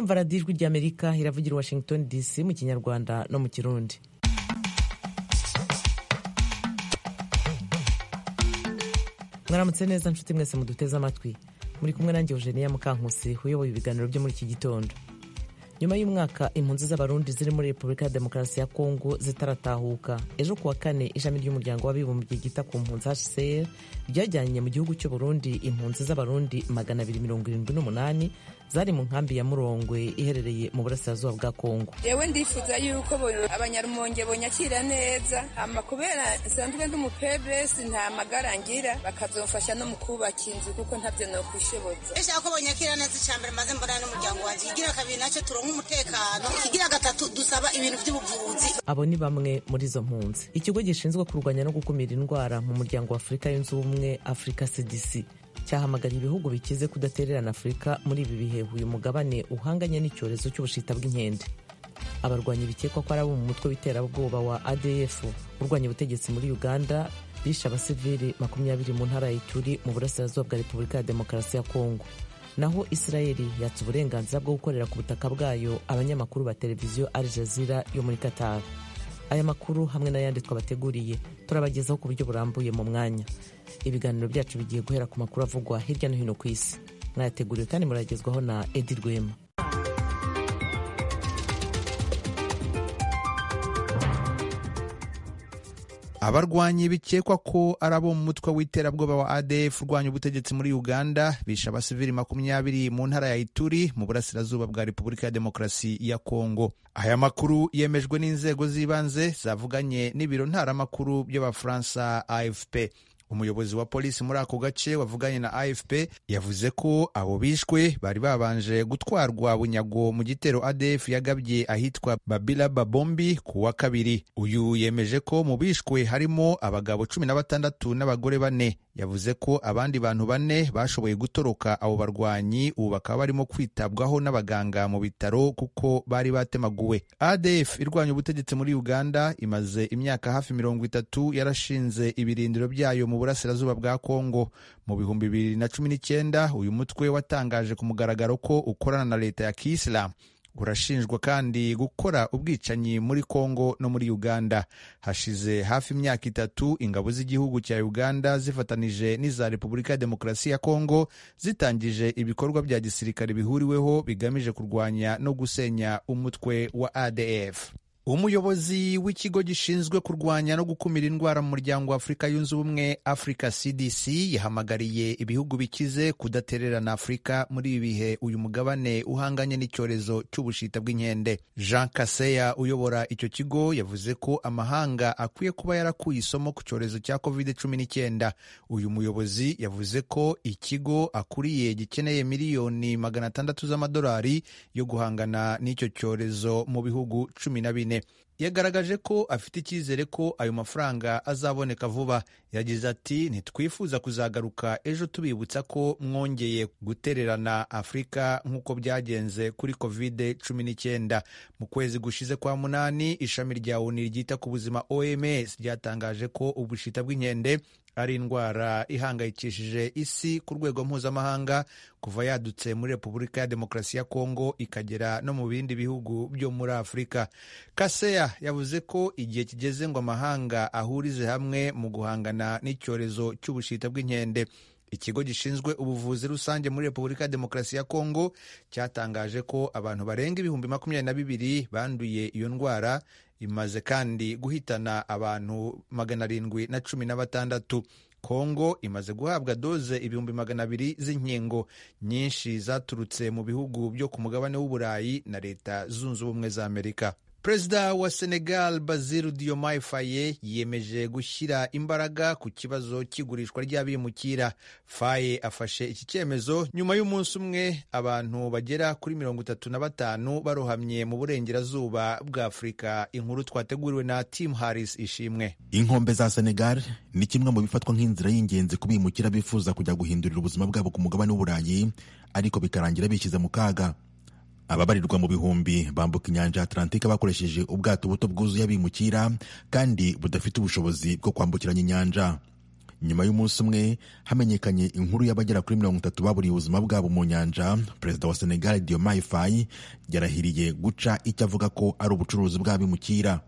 murumva radiyo ijwi ry'Amerika iravugira i Washington DC mu kinyarwanda no mu kirundi. Mwaramutse neza nshuti mwese muduteze amatwi, muri kumwe nanjye Eugenia Mukankusi uyoboye ibiganiro byo muri iki gitondo. Nyuma y'umwaka impunzi z'abarundi ziri muri Repubulika ya Demokarasi ya Kongo zitaratahuka, ejo kuwa kane ishami ry'umuryango w'abibumbye ryita ku mpunzi HCR ryajyanye mu gihugu cy'u Burundi impunzi z'abarundi 278 zari mu nkambi ya Murongwe iherereye mu burasirazuba bwa Kongo. Yewe ndifuza yuko abanyarumonge bonyakira neza, ama kubera nsanzwe ndi umupebesi nta magara ngira, bakazofasha no mu kubaka inzu kuko ntavyo no kwishoboza. Eshaka ko bonyakira neza icambere maze mbona n'umuryango wanje igira kabiri naco turonka umutekano, ikigira gatatu dusaba ibintu by'ubuvuzi. Abo ni bamwe muri izo mpunzi. Ikigo gishinzwe kurwanya no gukumira indwara mu muryango wa Afurika yunze ubumwe Africa CDC cyahamagariye ibihugu bikize kudatererana Afurika muri ibi bihe uyu mugabane uhanganye n'icyorezo cy'ubushita bw'inkende. Abarwanyi bikekwa ko ari abo mu mutwe w'iterabwoba wa ADF urwanya ubutegetsi muri Uganda bishe abasivili 20 mu ntara ya Ituri mu burasirazuba bwa Repubulika ya Demokarasi ya Kongo. Naho Israeli yatse uburenganzira bwo gukorera ku butaka bwayo abanyamakuru ba televiziyo Al Jazeera yo muri Qatar. Aya makuru hamwe n'ayandi twabateguriye turabagezaho ku buryo burambuye mu mwanya. Ibiganiro byacu bigiye guhera ku makuru avugwa hirya no hino ku isi. Mwayateguriwe kandi muragezwaho na Edi Rwema. Abarwanyi bikekwa ko ari abo mu mutwe w'iterabwoba wa ADF urwanya ubutegetsi muri Uganda bishe abasivili 20 mu ntara ya Ituri mu burasirazuba bwa Repubulika ya Demokarasi ya Kongo. Aya makuru yemejwe n'inzego z'ibanze zavuganye n'ibiro ntaramakuru by'Abafaransa AFP. Umuyobozi wa polisi muri ako gace wavuganye na AFP yavuze ko abo bishwe bari babanje gutwarwa bunyago mu gitero ADF yagabye ahitwa Babila Babombi ku wa kabiri. Uyu yemeje ko mu bishwe harimo abagabo 16 n'abagore 4. Yavuze ko abandi bantu 4 bashoboye gutoroka abo barwanyi ubu bakaba barimo kwitabwaho n'abaganga mu bitaro kuko bari batemaguwe. ADF irwanya ubutegetsi muri Uganda imaze imyaka hafi 30 yarashinze ibirindiro byayo mu burasirazuba bwa Kongo. Mu 2019 uyu mutwe watangaje ku mugaragaro ko ukorana na leta ya Kiislamu. Urashinjwa kandi gukora ubwicanyi muri Kongo no muri Uganda. Hashize hafi imyaka 3 ingabo z'igihugu cya Uganda zifatanije n'iza Repubulika ya Demokarasi ya Kongo zitangije ibikorwa bya gisirikare bihuriweho bigamije kurwanya no gusenya umutwe wa ADF. Umuyobozi w'ikigo gishinzwe kurwanya no gukumira indwara mu muryango wa Afurika yunze ubumwe Africa CDC yahamagariye ibihugu bikize kudatererana Afurika muri ibi bihe uyu mugabane uhanganye n'icyorezo cy'ubushita bw'inkende. Jean Kaseya uyobora icyo kigo yavuze ko amahanga akwiye kuba yarakuye isomo ku cyorezo cya COVID-19. Uyu muyobozi yavuze ko ikigo akuriye gikeneye miliyoni 600 z'amadolari yo guhangana n'icyo cyorezo mu bihugu 14. Yagaragaje ko afite icyizere ko ayo mafaranga azaboneka vuba. Yagize ati ntitwifuza kuzagaruka ejo tubibutsa ko mwongeye gutererana Afurika nk'uko byagenze kuri COVID-19. Mu kwezi gushize kwa 8 ishami rya ONU ryita ku buzima OMS ryatangaje ko ubushita bw'inkende ari indwara ihangayikishije isi ku rwego mpuzamahanga kuva yadutse muri Repubulika ya Demokarasi ya Kongo ikagera no mu bindi bihugu byo muri Afurika. Kaseya yavuze ko igihe kigeze ngo amahanga ahurize hamwe mu guhangana n'icyorezo cy'ubushita bw'inkende. Ikigo gishinzwe ubuvuzi rusange muri Repubulika ya Demokarasi ya Kongo cyatangaje ko abantu barenga 22,000 banduye iyo ndwara, imaze kandi guhitana abantu 716. Kongo imaze guhabwa doze 200,000 z'inkingo, nyinshi zaturutse mu bihugu byo ku mugabane w'Uburayi na Leta Zunze Ubumwe za Amerika. Perezida wa Senegal Bassirou Diomaye Faye yiyemeje gushyira imbaraga ku kibazo cy'igurishwa ry'abimukira. Faye afashe iki cyemezo nyuma y'umunsi umwe abantu bagera kuri 35 barohamye mu burengerazuba bwa Afurika. Inkuru twateguriwe na Tim Harris Ishimwe. Inkombe za Senegal ni kimwe mu bifatwa nk'inzira y'ingenzi ku bimukira bifuza kujya guhindurira ubuzima bwabo ku mugabane w'Uburayi, ariko bikarangira bishyize mu kaga. Ababarirwa mu bihumbi bambuka inyanja Atlantika bakoresheje ubwato buto bwuzuye abimukira kandi budafite ubushobozi bwo kwambukiranya inyanja. nyuma y'umunsi umwe hamenyekanye inkuru y'abagera kuri 30 baburiye ubuzima bwabo mu nyanja, perezida wa Senegal Diomaye Faye yarahiriye guca icyo avuga ko ari ubucuruzi bw'abimukira.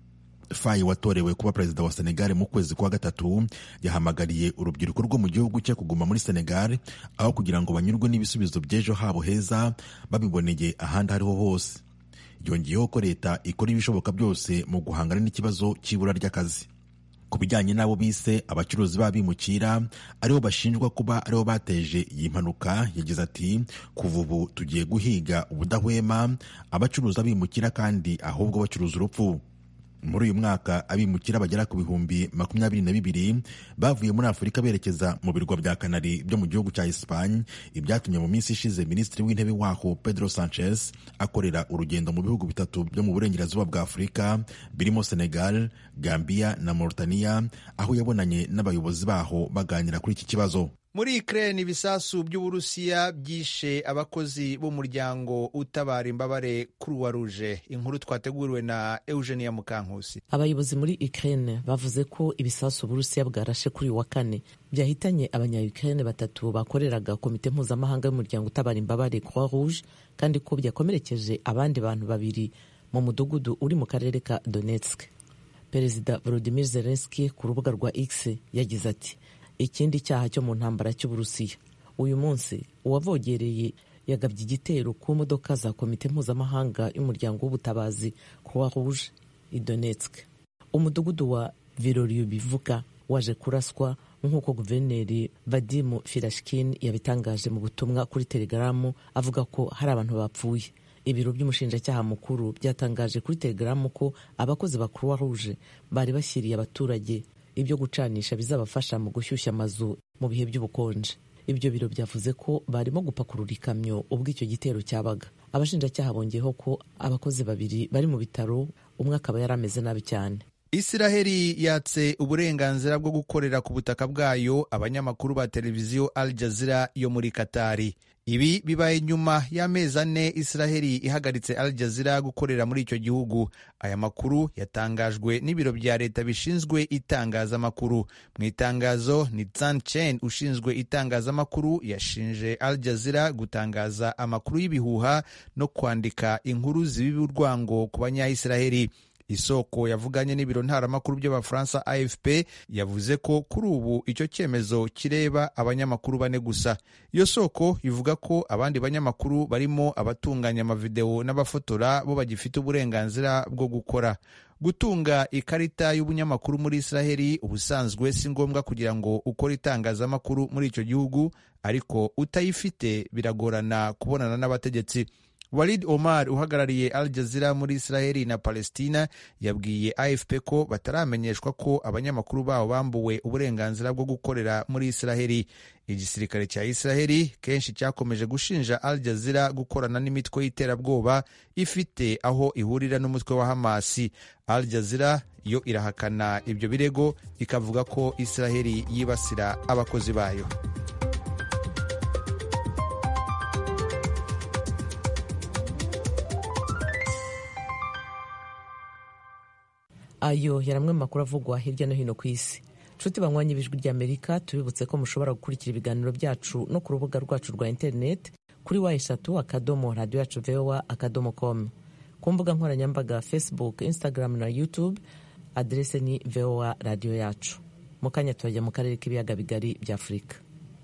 Faye watorewe kuba perezida wa Senegal mu kwezi kwa gatatu yahamagariye urubyiruko rwo mu gihugu cye kuguma muri Senegal aho kugira ngo banyurwe n'ibisubizo by'ejo habo heza babiboneye ahandi ariho hose. Yongeyeho ko leta ikora ibishoboka byose mu guhangana n'ikibazo cy'ibura ry'akazi. Ku bijyanye n'abo bise abacuruzi b'abimukira aribo bashinjwa kuba aribo bateje iyi mpanuka, yagize ati kuva ubu tugiye guhiga ubudahwema abacuruza abimukira kandi ahubwo bacuruza urupfu. Muri uyu mwaka abimukira bagera ku bihumbi 22 bavuye muri Afurika berekeza mu birwa bya Kanari byo mu gihugu cya Espagne, ibyatumye mu minsi ishize minisitiri w'intebe waho Pedro Sanchez akorera urugendo mu bihugu bitatu byo mu burengerazuba bwa Afurika birimo Senegal, Gambia na Mauritania, aho yabonanye n'abayobozi baho baganira kuri iki kibazo. Muri Ukraine ibisasu by'Uburusiya byishe abakozi b'umuryango utabara imbabare Croix Rouge. Inkuru twateguriwe na Eugenia Mukankusi. Abayobozi muri Ukraine bavuze ko ibisasu Uburusiya bwarashe kuri wa kane byahitanye abanya-Ukraine 3 bakoreraga komite mpuzamahanga y'umuryango utabara imbabare Croix Rouge, kandi ko byakomerekeje abandi bantu 2 mu mudugudu uri mu karere ka Donetsk. Perezida Volodymyr Zelensky ku rubuga rwa X yagize ati ikindi cyaha cyo mu ntambara cy'Uburusiya. Uyu munsi uwavogereye yagabye igitero ku modoka za komite mpuzamahanga y'umuryango w'ubutabazi Croix Rouge i Donetsk. Umudugudu wa Virolyubivuka waje kuraswa nk'uko guverineri Vadim Firashkin yabitangaje mu butumwa kuri Telegram avuga ko hari abantu bapfuye. Ibiro by'umushinjacyaha mukuru byatangaje kuri Telegram ko abakozi ba Croix Rouge bari bashyiriye abaturage ibyo gucanisha bizabafasha mu gushyushya amazu mu bihe by'ubukonje. Ibyo biro byavuze ko barimo gupakurura ikamyo ubwo icyo gitero cyabaga. Abashinjacyaha bongeyeho ko abakozi 2 bari mu bitaro, umwe akaba yarameze nabi cyane. Isiraheli yatse uburenganzira bwo gukorera ku butaka bwayo abanyamakuru ba televiziyo Al Jazeera yo muri Katari. Ibi bibaye nyuma y'amezi 4 Isiraheli ihagaritse Al Jazeera gukorera muri icyo gihugu. Aya makuru yatangajwe n'ibiro bya leta bishinzwe itangazamakuru. Mu itangazo, Nitzan Chen ushinzwe itangazamakuru yashinje Al Jazeera gutangaza amakuru y'ibihuha no kwandika inkuru zibiba urwango ku banya-Isiraheli. Isoko yavuganye n'ibiro ntaramakuru by'Abafaransa AFP yavuze ko kuri ubu icyo cyemezo kireba abanyamakuru 4 gusa. Iyo soko ivuga ko abandi banyamakuru barimo abatunganya amavideo n'abafotora bo bagifite uburenganzira bwo gukora. Gutunga ikarita y'ubunyamakuru muri Isiraheli ubusanzwe si ngombwa kugira ngo ukore itangazamakuru muri icyo gihugu, ariko utayifite biragorana kubonana n'abategetsi. Walid Omar uhagarariye Al Jazeera muri Israeli na Palestina yabwiye AFP ko bataramenyeshwa ko abanyamakuru baho bambuwe uburenganzira bwo gukorera muri Israeli. Igisirikare cya Israeli kenshi cyakomeje gushinja Al Jazeera gukorana n'imitwe y'iterabwoba ifite aho ihurira n'umutwe wa Hamasi. Al Jazeera yo irahakana ibyo birego ikavuga ko Israeli yibasira abakozi bayo. Ayo yaramwe makuru avugwa hirya no hino ku isi. Nshuti banywanyi b'Ijwi ry'Amerika, tubibutse ko mushobora gukurikira ibiganiro byacu no ku rubuga rwacu rwa internet kuri wa3.radio.voa.com, ku mbuga nkoranyambaga Facebook, Instagram na YouTube. Adrese ni VOA Radio yacu. Mu kanya turajya mu karere k'ibiyaga bigari bya Afurika.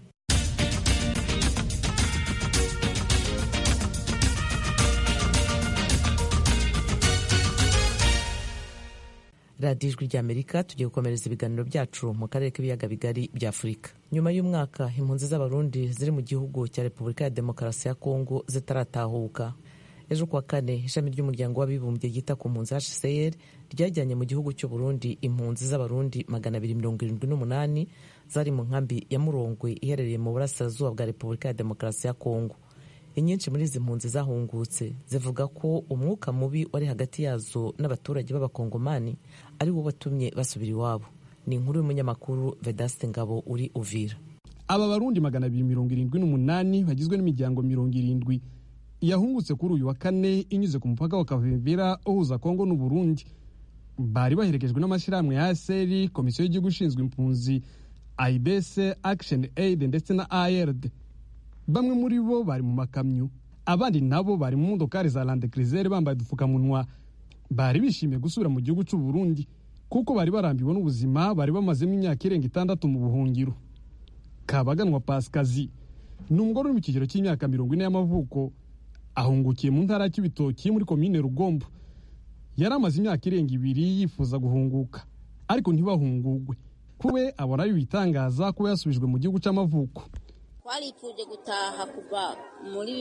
Radio Ijwi ry'Amerika tugiye gukomereza ibiganiro byacu mu karere k'ibiyaga bigari bya Afurika. Nyuma y'umwaka impunzi z'Abarundi ziri mu gihugu cya Repubulika ya Demokarasi ya Kongo zitaratahuka, ejo kuwa kane ishami ry'umuryango w'abibumbye ryita ku mpunzi HCR ryajyanye mu gihugu cy'u Burundi impunzi z'Abarundi 278 zari mu nkambi ya Murongwe iherereye mu burasirazuba bwa Repubulika ya Demokarasi ya Kongo. Inyinshi muri izi mpunzi zahungutse zivuga ko umwuka mubi wari hagati yazo n'abaturage b'Abakongomani ari wo watumye basubira iwabo. Ni inkuru y'umunyamakuru Vedaste Ngabo uri Uvira. Aba Barundi 278 bagizwe n'imiryango 70 yahungutse kuri uyu wa kane inyuze ku mupaka wa Kavimvira uhuza Kongo n'u Burundi. Bari baherekejwe n'amashyirahamwe ya ASR, Komisiyo y'Igihugu ishinzwe impunzi AIBS, Action Aid ndetse na ARD. Bamwe muri bo bari mu makamyo, abandi nabo bari mu modokari za Land Cruiser bambaye udupfukamunwa. Bari bishimiye gusubira mu gihugu cy'u Burundi kuko bari barambiwe n'ubuzima bari bamazemo imyaka irenga 6 mu buhungiro. Kabaganwa Pasikazi ni umugore uri mu kigero cy'imyaka 40 y'amavuko, ahungukiye mu ntara y'Ibitoki muri komine Rugombo. Yari amaze imyaka irenga 2 yifuza guhunguka ariko ntibahungugwe. Kube abona bitangaza ko yasubijwe mu gihugu cy'amavuko. Twaripfuje gutaha kuva muri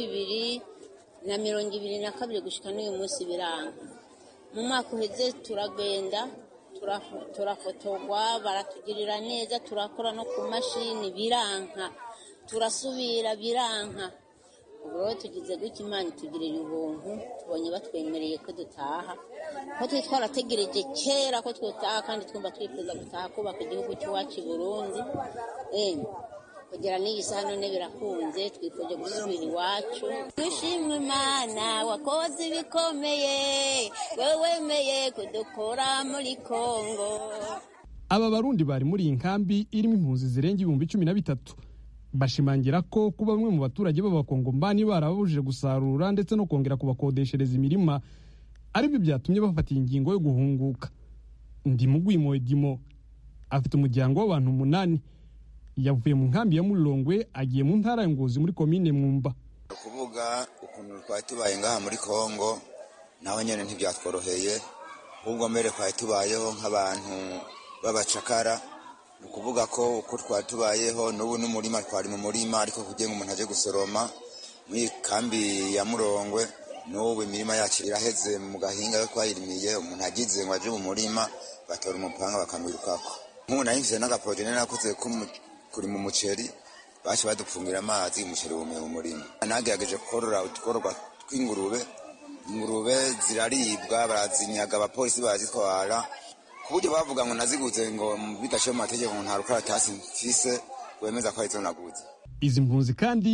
2022 gushika n'uyu munsi biranga. Mu mwaka uheze turagenda turafotorwa, baratugirira neza, turakora no ku mashini biranka, turasubira biranka. Ubwo tugize gutya Imana itugirira ubuntu, tubonye batwemereye ko dutaha, ko twarategereje kera ko twataha kandi twumva twifuza gutaha kubaka igihugu cy'iwacu i Burundi. Kugira n'iyi saha none birakunze, twifuje gusubira iwacu. Dushimwe Imana wakoze ibikomeye, wewe wemeye kudukora muri Kongo. Aba Barundi bari muri iyi nkambi irimo impunzi zirenga 13,000. Bashimangira ko kuba bamwe mu baturage b'abakongomani barabujije gusarura ndetse no kongera kubakodeshereza imirima aribyo byatumye bafata ingingo yo guhunguka. Ndimugwimo Edimo afite umuryango w'abantu 8. Yavuye mu nkambi ya Mulongwe agiye mu ntara y'Ngozi muri komine Mwumba. Kuvuga ukuntu twari tubaye ngaha muri Kongo naho nyene ntibyatworoheye, ubwo mbere twari tubayeho nk'abantu babacakara. Ukuvuga ko uko twari tubayeho n'ubu n'umurima twari mu murima, ariko kugira ngo umuntu aje gusoroma muri kambi ya Mulongwe n'ubu imirima yacu iraheze mu gahinga yo twayirimiye. Umuntu agize ngo aje mu murima batora umupanga bakamwirukako. Nk'ubu nahimvise n'agaproje nakoze kuri mu muceri, baje badupfungira amazi umuceri wume mu murima. Nagerageje korora utworwa tw'ingurube, ingurube ziraribwa barazinyaga, abapolisi bazitwara ku buryo bavuga ngo naziguze ngo bidashoye amategeko ngo nta rukaratasi mfise wemeza ko ari zo naguze. Izi mpunzi kandi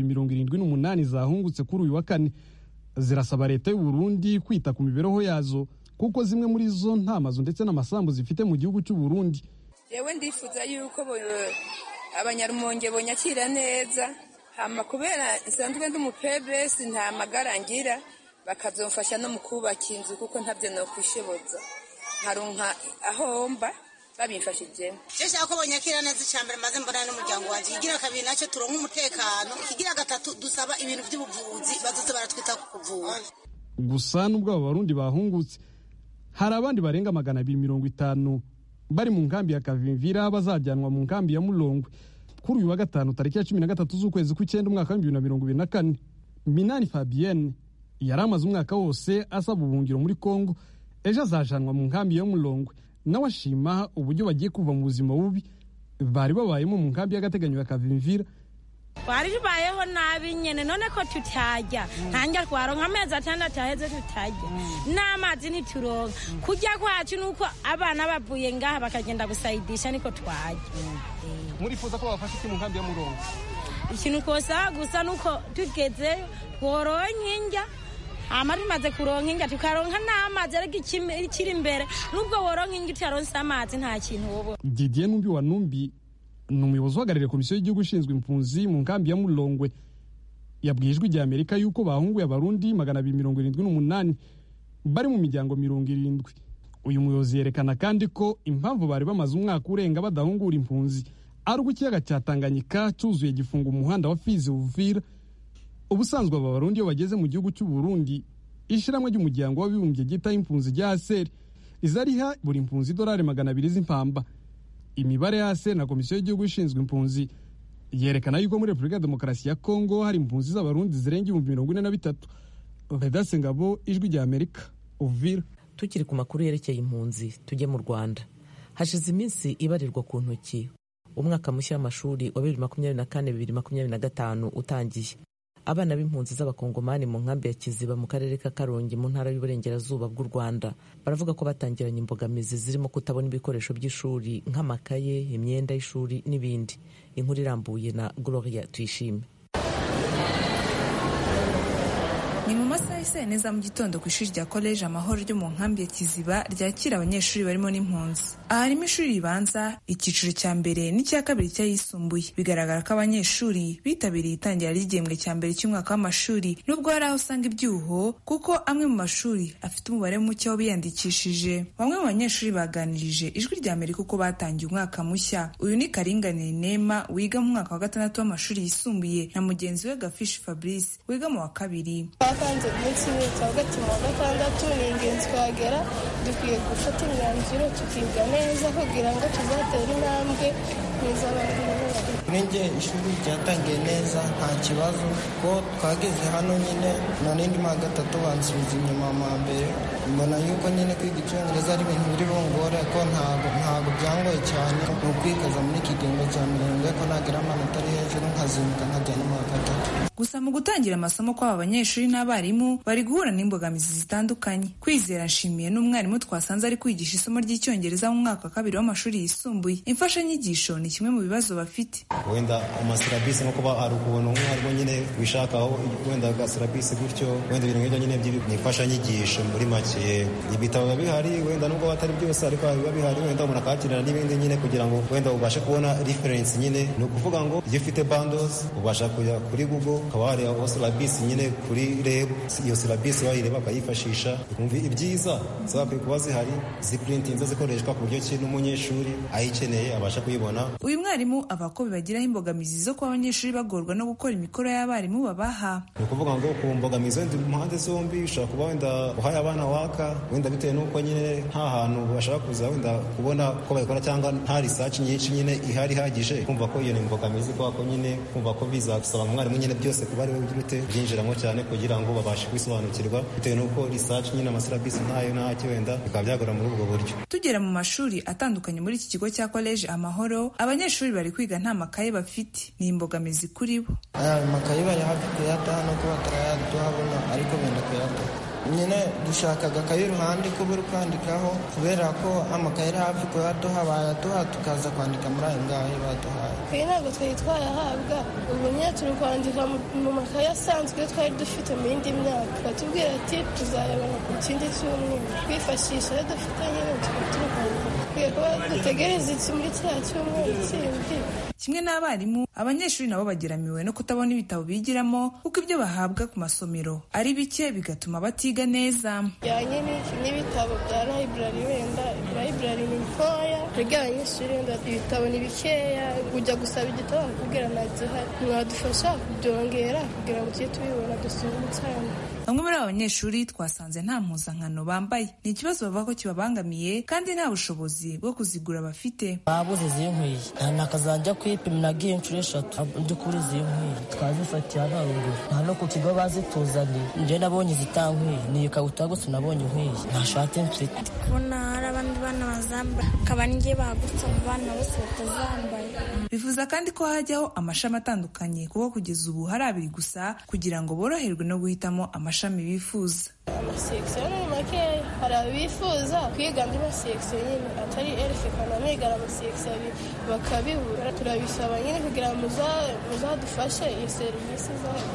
278 zahungutse kuri uyu wa kane zirasaba leta y'u Burundi kwita ku mibereho yazo kuko zimwe muri zo nta mazu ndetse n'amasambu zifite mu gihugu cy'u Burundi. Yewe ndifuza yuko abanyarumonge bonyakira neza, hama kubera isanzwe ndi umupebesi nta magara ngira, bakazomfasha no mu kubaka inzu kuko ntabyo no kwishoboza, nkaronka aho mba babimfashije. Cyesha ko bonyakira neza cyambere maze mbona n'umuryango wanje. Igira kabiri nacyo turonka umutekano, igira gatatu dusaba ibintu by'ubuvuzi bazoze baratwita ku kuvura. Gusa nubwo aba Barundi bahungutse, hari abandi barenga 250 bari mu nkambi ya Kavimvira bazajyanwa mu nkambi ya Mulongwe kuri uyu wa gatanu tariki ya 13 z'ukwezi kw'Icyenda umwaka wa 2024. Minani Fabienne yari amaze umwaka wose asaba ubuhungiro muri Kongo, ejo azajanwa mu nkambi ya Mulongwe. Nawe ashima uburyo bagiye kuva mu buzima bubi bari babayemo mu nkambi y'agateganyo ya Kavimvira. Bari bayeho nabi nyene, none ko tutajya ntangira kwaronka amezi 6 aheze tutajya n'amazi nituronka. Kujya kwacu nuko abana bavuye ngaha bakagenda gusayidisha niko twajya. Murifuza ko bafasha iki mu nkambi ya Mulongwe? Ikintu kosa gusa nuko tugeze koronka injya, amari maze kuronka injya tukaronka n'amazi ariko ikiri imbere nubwo woronka injya utaronse amazi nta kintu wobo. Didier Numbi wa Numbi ni umuyobozi uhagarariye komisiyo y'igihugu ishinzwe impunzi mu nkambi ya Mulongwe. Yabwiye Ijwi rya Amerika yuko bahunguye Abarundi 278 bari mu miryango 70. Uyu muyobozi yerekana kandi ko impamvu bari bamaze umwaka urenga badahungura impunzi ari uko ikiyaga cya Tanganyika cyuzuye gifunga umuhanda wa Fizi Uvira. Ubusanzwe aba Barundi iyo bageze mu gihugu cy'u Burundi, ishiramwe ry'umuryango w'abibumbye gita impunzi rya ASER izariha buri impunzi $200 z'impamba. Imibare ya ASER na komisiyo y'igihugu ishinzwe impunzi yerekana yuko muri Repubulika ya Demokarasi ya Kongo hari impunzi z'Abarundi zirenga 43,000. Vedaste Ngabo, Ijwi rya Amerika, Uvira. Tukiri ku makuru yerekeye impunzi, tujye mu Rwanda. Hashize iminsi ibarirwa ku ntoki umwaka mushya w'amashuri wa 2024-2025 utangiye. Abana b'impunzi z'abakongomani mu nkambi ya Kiziba mu karere ka Karongi mu ntara y'uburengerazuba bw'u Rwanda baravuga ko batangiranye imbogamizi zirimo kutabona ibikoresho by'ishuri nk'amakaye, imyenda y'ishuri n'ibindi. Inkuru irambuye na Gloria Tuyishime. Ni mu masaha isaa neza mu gitondo ku ishuri rya College Amahoro ryo mu nkambi ya Kiziba ryakira abanyeshuri barimo n'impunzi. Aha harimo ishuri ribanza, icyiciro cya mbere n'icya kabiri cy'ayisumbuye. Bigaragara ko abanyeshuri bitabiriye itangira ry'igihembwe cya mbere cy'umwaka w'amashuri, nubwo hari aho usanga ibyuho kuko amwe mu mashuri afite umubare muke w'abiyandikishije. Bamwe mu banyeshuri baganirije Ijwi rya Amerika uko batangiye umwaka mushya. Uyu ni Karinganire Nema wiga mu mwaka wa 6 w'amashuri yisumbuye na mugenzi we Gafishi Fabrice wiga mu wa 2. Batanze umunsi w'icya gatatu mu wa 6 ni ingenzi kuhagera, dukwiye gufata imyanzuro tukiga neza kugira ngo tuzatere intambwe neza. Nenge ishuri ryatangiye neza nta kibazo ko twageze hano nyine na nindi mu wa 3 bansubiza inyuma mu mbere. Mbona yuko nyine kwiga icyongereza ari ibintu biri bungore ko ntabwo byangoye cyane mu kwikaza muri iki gihembwe cya mirenge ko nagira amanota ari hejuru nkazinduka nkajyana mu wa 3. Gusa mu gutangira amasomo kw'aba banyeshuri n'abarimu bari guhura n'imbogamizi zitandukanye. Kwizera Nshimiye n'umwarimu twasanze ari kwigisha isomo ry'icyongereza mu mwaka wa 2 w'amashuri yisumbuye. Imfashanyigisho ni kimwe mu bibazo bafite. Wenda amasilabisi nko kuba ari ukubona umwarimu nyine wishakaho wenda agasilabisi gutyo, wenda ibintu nk'ibyo nyine by'imfashanyigisho muri make. Ibitabo biba bihari wenda nubwo batari byose ariko biba bihari, wenda umuntu akahatirana n'ibindi nyine kugira ngo wenda ubashe kubona reference nyine. Ni ukuvuga ngo iyo ufite bundles ubasha kujya kuri Google ukaba hari aho silabisi nyine kuri REB, iyo silabisi wayireba bakayifashisha. Umva ibyiza zakwiye kuba zihari ziprintinze zikoreshwa ku buryo kintu umunyeshuri ayikeneye abasha kuyibona. Uyu mwarimu avuga ko bibagiraho imbogamizi zo kuba abanyeshuri bagorwa no gukora imikoro y'abarimu babaha. Ni ukuvuga ngo ku mbogamizi wenda impande zombi ushobora kuba wenda uhaye abana waka wenda bitewe n'uko nyine nta hantu bashaka kuza wenda kubona ko bayikora cyangwa nta research nyinshi nyine ihari ihagije. Kumva ko iyo ni imbogamizi kwa ko nyine kumva ko bizasaba umwarimu nyine byose kuba ari we ugirute byinjiramo cyane kugira ngo babashe kwisobanukirwa bitewe n'uko research nyine amasilabisi ntayo ntacyo wenda bikaba byagora muri ubwo buryo. Tugera mu mashuri atandukanye muri iki kigo cya College Amahoro, abanyeshuri bari kwiga nta makaye bafite. Ni imbogamizi kuri bo. Amakaye bari hafi kuyataha no kuba batarayaduhabona ariko benda kuyataha. Nyine dushaka agakaye iruhande ko buri kwandikaho kubera ko amakaye ari hafi kuyaduha bayaduha tukaza kwandika muri ayo ngayo baduhaye. Iyi ntabwo twari twayahabwa, ubu nyine turi kwandika mu makaye asanzwe twari dufite mu yindi myaka. Batubwira ati tuzayabona ku kindi cyumweru twifashisha iyo dufite nyine turi kwandika. Twiye kuba dutegereza iki muri kiriya cyumweru kindi. Kimwe n'abarimu, abanyeshuri nabo bageramiwe no kutabona ibitabo bigiramo kuko ibyo bahabwa ku masomero ari bike bigatuma batiga neza. Yanye n'ibitabo bya library, wenda library ni ntoya, twebwe abanyeshuri wenda ibitabo ni bikeya, ujya gusaba igitabo bakubwira ntagihari. Mwadufasha kubyongera kugira ngo tujye tubibona dusubire cyane. Bamwe muri aba banyeshuri twasanze nta mpuzankano bambaye. Ni ikibazo bavuga ko kibabangamiye kandi nta bushobozi bwo kuzigura bafite. Babuze zinkwiye, nakazajya kwipima nagiye inshuro 3 ndi kuri zinkwiye, twazifatiye hano haruguru, nta no ku kigo bazituzaniye. Nje nabonye zitankwiye, ni ikabutura gusa nabonye nkwiye, nta shati mfite. Kubona hari abandi bana bazambaye akaba ngiye bagutse mu bana bose batazambaye. Bifuza kandi ko hajyaho amashami atandukanye kuko kugeza ubu hari 2 gusa kugira ngo boroherwe no guhitamo amashami bifuza. Amasekisiyo ni makeya, hari abifuza kwiga andi masekisiyo nyine atari elfe kana migara amasekisiyo bakabibura. Turabisaba nyine kugira ngo muzadufashe iyo serivisi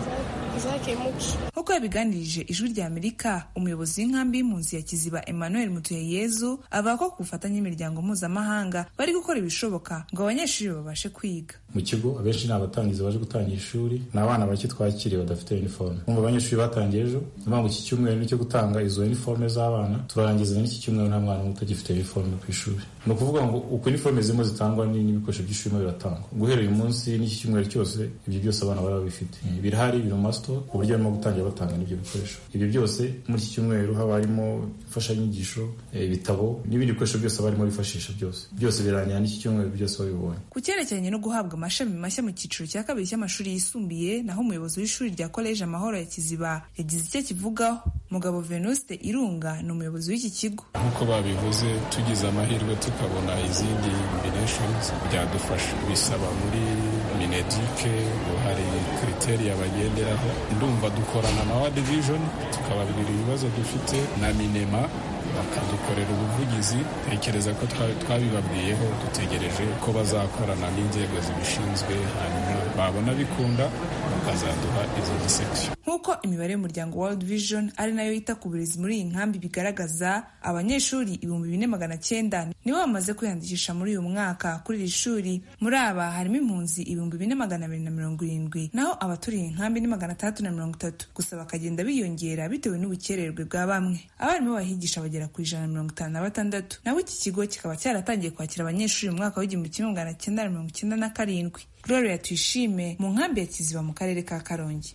zakemuke. Nk'uko yabiganirije Ijwi rya Amerika, umuyobozi w'inkambi y'impunzi ya Kiziba Emmanuel Mutuyeyezu avuga ko ku bufatanye n'imiryango mpuzamahanga bari gukora ibishoboka ngo abanyeshuri babashe kwiga. Mu kigo abenshi ni abatangizi baje gutangira ishuri, ni abana bake twakiriye badafite uniforme. Umva abanyeshuri batangiye ejo, impamvu iki cyumweru nicyo gutanga izo uniforme z'abana, turarangiza n'iki cyumweru nta mwana utagifite uniforme ku ishuri. Ni ukuvuga ngo uko uniforme zirimo zitangwa n'ibikoresho by'ishuri biratangwa. Guhera uyu munsi n'iki cyumweru cyose ibyo byose abana bari babifite. Birahari, biri mu masto ku buryo barimo gutangira batanga n'ibyo bikoresho. Ibyo byose muri iki cyumweru haba harimo imfashanyigisho, ibitabo n'ibindi bikoresho byose barimo bifashisha byose birangira n'iki cyumweru byose babibonye. Ku cyerekeranye no guhabwa amashami mashya mu cyiciro cya 2 cy'amashuri yisumbuye, naho umuyobozi w'ishuri rya College Amahoro ya Kiziba yagize icyo kivugaho. Mugabo Venuste Irunga ni umuyobozi w'iki kigo. Nk'uko babivuze, tugize amahirwe tukabona izindi combinations byadufasha. Bisaba muri Minedike hari criteria bagenderaho. Ndumva dukorana na World Vision tukababwira ibibazo dufite na Minema bakadukorera ubuvugizi. Tekereza ko twabibabwiyeho, dutegereje ko bazakorana n'inzego zibishinzwe, hanyuma babona bikunda bakazaduha izindi section. Nk'uko imibare y'umuryango World Vision ari nayo yita ku burezi muri iyi nkambi bigaragaza, abanyeshuri 4,900 nibo bamaze kwiyandikisha muri uyu mwaka kuri iri shuri. Muri aba harimo impunzi 4,270, naho abaturiye inkambi ni 630, gusa bakagenda biyongera bitewe n'ubukererwe bwa bamwe. Abarimu bahigisha bagera ku 156, naho iki kigo kikaba cyaratangiye kwakira abanyeshuri mu mwaka w'1997. Gloria Tuyishime mu nkambi ya Kiziba mu karere ka Karongi.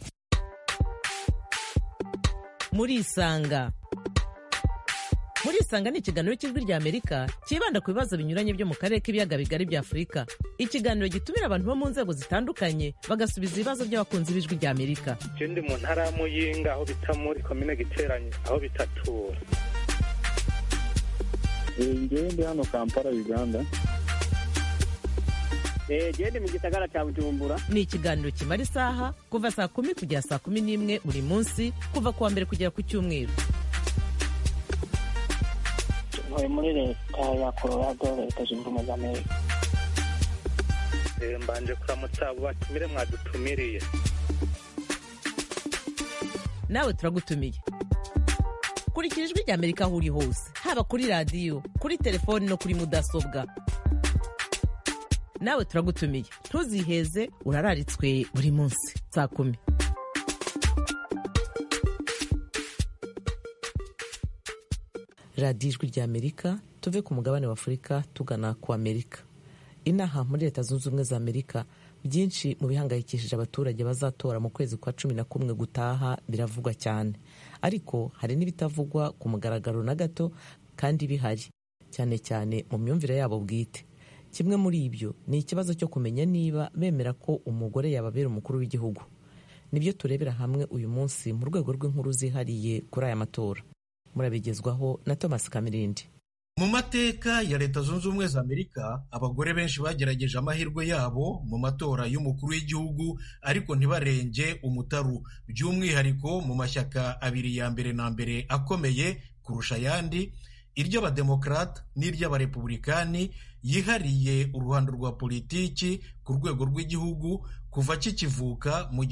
Muri Isanga ni ikiganiro cy'Ijwi ry'Amerika kibanda ku bibazo binyuranye byo mu karere k'ibiyaga bigari bya Afurika. Ikiganiro gitumira abantu bo mu nzego zitandukanye bagasubiza ibibazo by'abakunzi b'Ijwi ry'Amerika. Ndi mu ntara ya Muyinga aho bita muri komine Giteranye aho bitatura. Ndi hano Kampala, Uganda. Ndi mu gisagara cya Bujumbura. Ni ikiganiro kimara isaha kuva saa 10 kugera saa 11 buri munsi, kuva kuwa mbere kugera ku Cyumweru. Muri leta ya Colorado, Leta Zunze Ubumwe za Amerika. Mbanje kuramutsa abo batumire mwadutumiriye. Nawe turagutumiye. Kurikira Ijwi ry'Amerika aho uri hose, haba kuri radio, kuri telefoni no kuri mudasobwa. Nawe turagutumiye, ntuziheze, urararitswe buri munsi saa 10. Radio Ijwi ry'Amerika, tuve ku mugabane wa Afurika tugana ku Amerika. Inaha muri Leta Zunze Ubumwe za Amerika, byinshi mu bihangayikishije abaturage bazatora mu kwezi kwa 11 gutaha biravugwa cyane, ariko hari n'ibitavugwa ku mugaragaro na gato kandi bihari, cyane cyane mu myumvire yabo bwite. Kimwe muri ibyo ni ikibazo cyo kumenya niba bemera ko umugore yababera umukuru w'igihugu. Nibyo turebera hamwe uyu munsi mu rwego rw'inkuru zihariye kuri aya matora. Murabigezwaho na Thomas Kamirindi. Mu mateka ya Leta Zunze Ubumwe za Amerika, abagore benshi bagerageje amahirwe yabo mu matora y'umukuru w'igihugu, ariko ntibarenge umutaru, by'umwihariko mu mashyaka abiri ya mbere na mbere akomeye kurusha ayandi, iry'abademokrate n'iry'abarepublikani, yihariye uruhando rwa politiki ku rwego rw'igihugu kuva kikivuka mu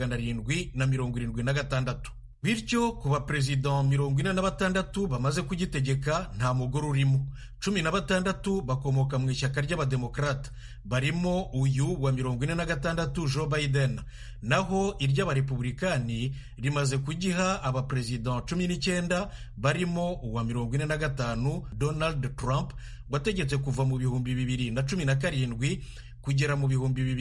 1776. Bityo kuba perezida 46 bamaze kugitegeka nta mugore urimo. 16 bakomoka mu ishyaka ry'abademokrate, barimo uyu wa 46 Joe Biden, naho iry'abarepublikani rimaze kugiha abaperezida 19 barimo uwa 45 Donald Trump wategetse kuva mu 2017 kugera mu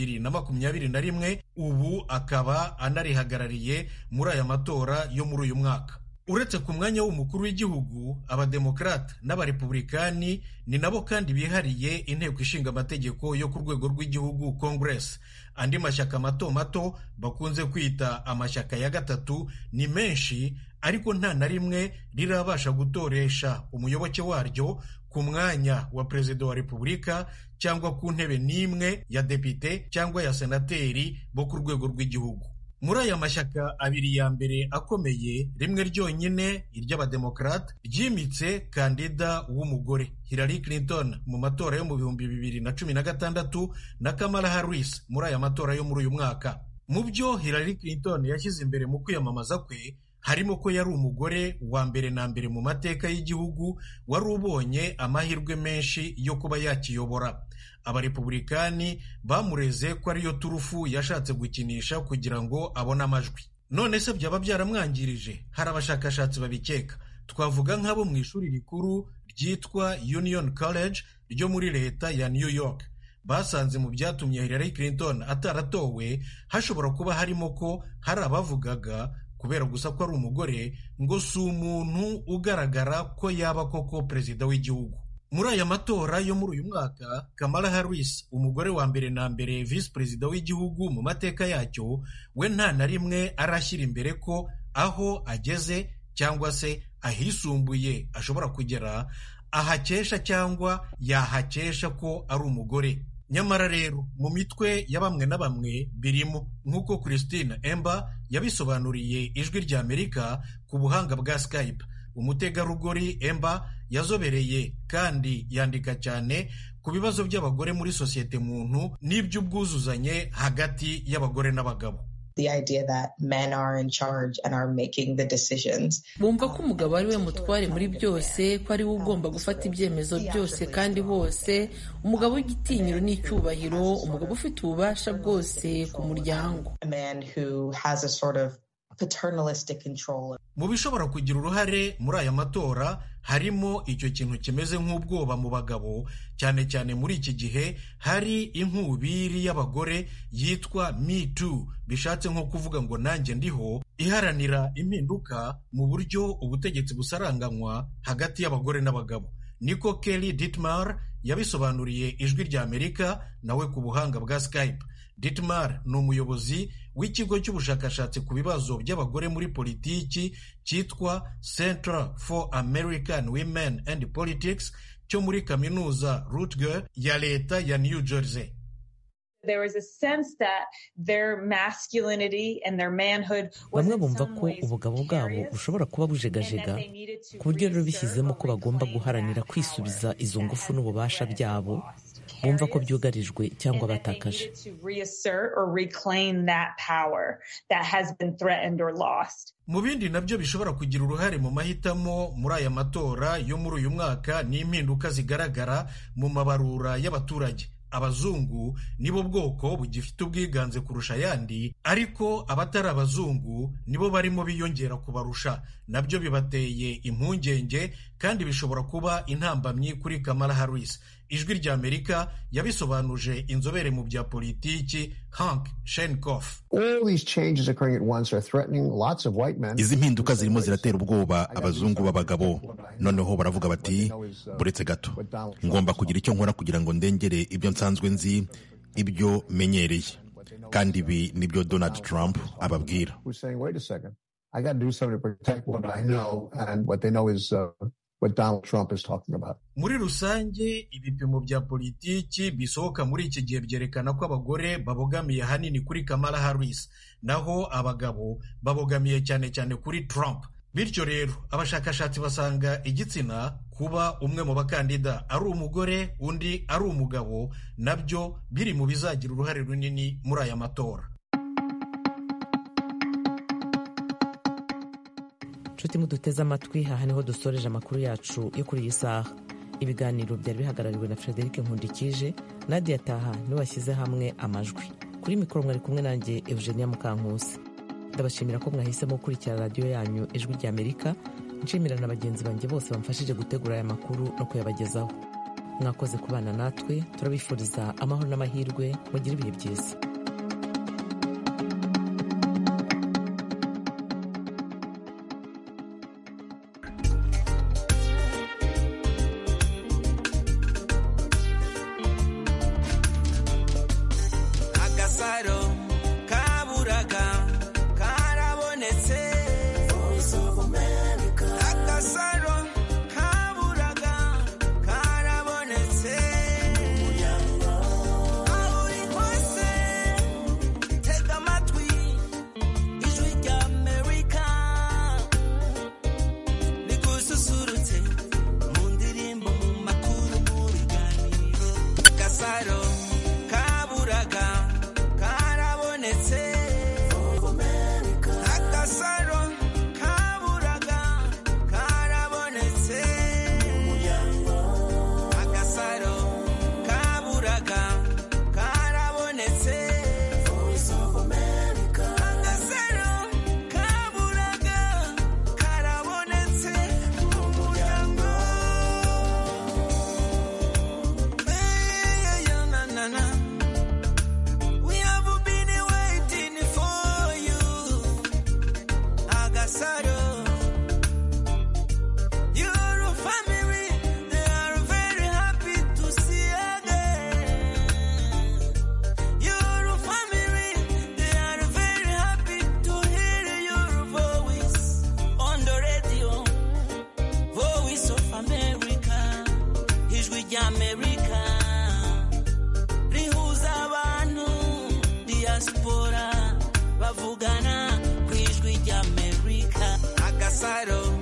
2021, ubu akaba anarihagarariye muri aya matora yo muri uyu mwaka. Uretse ku mwanya w'umukuru w'igihugu, abademokrate n'abarepublikani ni nabo kandi bihariye inteko ishinga amategeko yo ku rwego rw'igihugu, Congress. Andi mashyaka mato mato bakunze kwita amashyaka ya gatatu ni menshi, ariko nta na rimwe rirabasha gutoresha umuyoboke waryo ku mwanya wa perezida wa repubulika cyangwa ku ntebe n'imwe ya depite cyangwa ya senateri bo ku rwego rw'igihugu. Muri aya mashyaka abiri ya mbere akomeye, rimwe ryonyine iry'abademokrate ryimitse kandida w'umugore, Hillary Clinton, mu matora yo mu 2016 na Kamala Harris muri aya matora yo muri uyu mwaka. Mu byo Hillary Clinton yashyize imbere mu kwiyamamaza kwe, harimo ko yari umugore wa mbere na mbere mu mateka y'igihugu wari ubonye amahirwe menshi yo kuba yakiyobora. Abarepublikani bamureze ko ariyo turufu yashatse gukinisha kugira ngo abone amajwi. None se byaba byaramwangirije? Hari abashakashatsi babikeka. Twavuga nk'abo mu ishuri rikuru ryitwa Union College ryo muri leta ya New York. Basanze mu byatumye Hillary Clinton ataratowe hashobora kuba harimo ko hari abavugaga kubera gusa ko ari umugore ngo si umuntu ugaragara ko yaba koko perezida w'igihugu. Muri aya matora yo muri uyu mwaka, Kamala Harris, umugore wa mbere na mbere visi perezida w'igihugu mu mateka yacyo, we nta na rimwe arashyira imbere ko aho ageze cyangwa se ahisumbuye ashobora kugera ahakesha cyangwa yahakesha ko ari umugore. Nyamara rero mu mitwe ya bamwe na bamwe birimo, nk'uko Christine Emba yabisobanuriye Ijwi ry'Amerika ku buhanga bwa Skype. Umutegarugori Emba yazobereye kandi yandika cyane ku bibazo by'abagore muri sosiyete muntu n'iby'ubwuzuzanye hagati y'abagore n'abagabo. the idea that men are in charge and are making the decisions. Bumva ko umugabo ari we mutware muri byose, ko ari we ugomba gufata ibyemezo byose kandi hose, umugabo w'igitinyiro n'icyubahiro, umugabo ufite ububasha bwose ku muryango. A man who has a sort of paternalistic control. Mu bishobora kugira uruhare muri aya matora harimo icyo kintu kimeze nk'ubwoba mu bagabo, cyane cyane muri iki gihe hari inkubiri y'abagore yitwa Me Too, bishatse nko kuvuga ngo nanjye ndiho, iharanira impinduka mu buryo ubutegetsi busaranganywa hagati y'abagore n'abagabo. Niko Kelly Dittmar yabisobanuriye Ijwi rya Amerika nawe ku buhanga bwa Skype. Dittmar ni umuyobozi w'ikigo cy'ubushakashatsi ku bibazo by'abagore muri politiki cyitwa Center for American Women and Politics cyo muri kaminuza Rutgers ya leta ya New Jersey. There is a sense that their masculinity and their manhood was bamwe bumva ko ubugabo bwabo bushobora kuba bujegajega ku buryo rero bishyizemo ko bagomba guharanira kwisubiza izo ngufu n'ububasha byabo, bumva ko byugarijwe cyangwa batakaje. Mu bindi nabyo bishobora kugira uruhare mu mahitamo muri aya matora yo muri uyu mwaka ni impinduka zigaragara mu mabarura y'abaturage. Abazungu nibo bwoko bugifite ubwiganze kurusha ayandi, ariko abatari abazungu nibo barimo biyongera kubarusha. Nabyo bibateye impungenge kandi bishobora kuba intambamyi kuri Kamala Harris. Ijwi rya Amerika yabisobanuje inzobere mu bya politiki Hank Shenkoff. Izi mpinduka zirimo ziratera ubwoba abazungu b'abagabo. Noneho baravuga bati buretse gato, ngomba kugira icyo nkora kugira ngo ndengere ibyo nsanzwe nzi, ibyo menyereye. Kandi ibi nibyo Donald Trump ababwira. What Donald Trump is talking about. Muri rusange ibipimo bya politiki bisohoka muri iki gihe byerekana ko abagore babogamiye hanini kuri Kamala Harris, naho abagabo babogamiye cyane cyane kuri Trump. Bityo rero abashakashatsi basanga igitsina kuba umwe mu bakandida ari umugore undi ari umugabo nabyo biri mu bizagira uruhare runini muri aya matora. Nshuti muduteze amatwi, aha niho dusoreje amakuru yacu yo kuri iyi saha. Ibiganiro byari bihagarariwe na Frederic Nkundikije, Nadia Taha niwe washyize hamwe amajwi. Kuri mikoro mwari kumwe nanjye Eugenia Mukankusi. Ndabashimira ko mwahisemo gukurikira radiyo yanyu Ijwi rya Amerika. Nshimira na bagenzi banjye bose bamfashije gutegura aya makuru no kuyabagezaho. Mwakoze kubana natwe, turabifuriza amahoro n'amahirwe, mugire ibihe byiza. Bavugana ku Ijwi rya Amerika. Agasaro